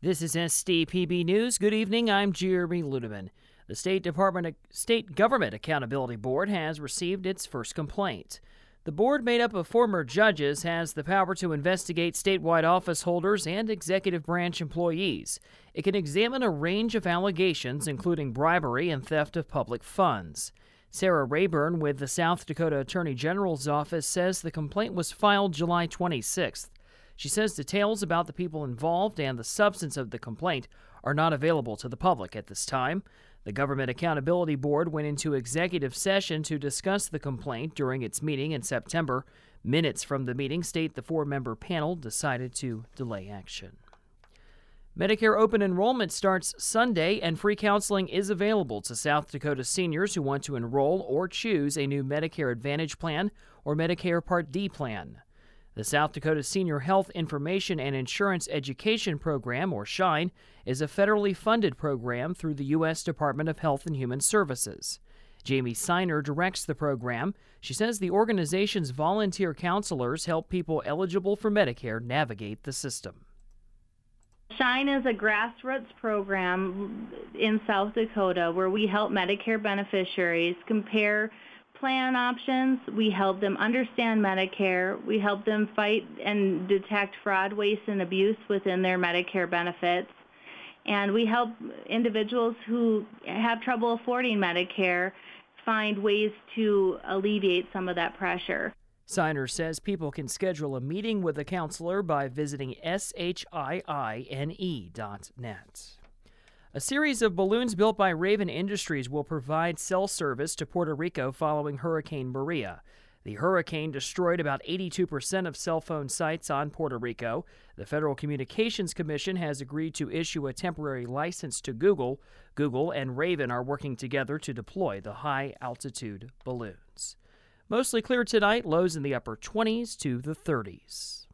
This is SDPB News. Good evening. I'm Jeremy Ludeman. The State Government Accountability Board has received its first complaint. The board, made up of former judges, has the power to investigate statewide office holders and executive branch employees. It can examine a range of allegations, including bribery and theft of public funds. Sarah Rayburn with the South Dakota Attorney General's office says the complaint was filed July 26th. She says details about the people involved and the substance of the complaint are not available to the public at this time. The Government Accountability Board went into executive session to discuss the complaint during its meeting in September. Minutes from the meeting state the four-member panel decided to delay action. Medicare open enrollment starts Sunday, and free counseling is available to South Dakota seniors who want to enroll or choose a new Medicare Advantage plan or Medicare Part D plan. The South Dakota Senior Health Information and Insurance Education Program, or SHINE, is a federally funded program through the U.S. Department of Health and Human Services. Jamie Seiner directs the program. She says the organization's volunteer counselors help people eligible for Medicare navigate the system. SHINE is a grassroots program in South Dakota where we help Medicare beneficiaries compare plan options. We help them understand Medicare. We help them fight and detect fraud, waste, and abuse within their Medicare benefits. And we help individuals who have trouble affording Medicare find ways to alleviate some of that pressure. Seiner says people can schedule a meeting with a counselor by visiting SHIINE.net. A series of balloons built by Raven Industries will provide cell service to Puerto Rico following Hurricane Maria. The hurricane destroyed about 82% of cell phone sites on Puerto Rico. The Federal Communications Commission has agreed to issue a temporary license to Google. Google and Raven are working together to deploy the high-altitude balloons. Mostly clear tonight, lows in the upper 20s to the 30s.